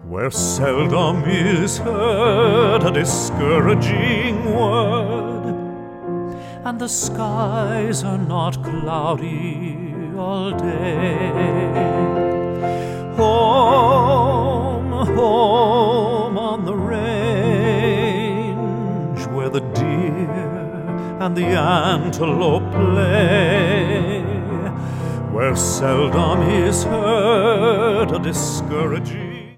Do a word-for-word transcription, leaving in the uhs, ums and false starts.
where seldom is heard a discouraging word, and the skies are not cloudy all day. Home, home on the range, where the deer and the antelope play, where seldom is heard a discouraging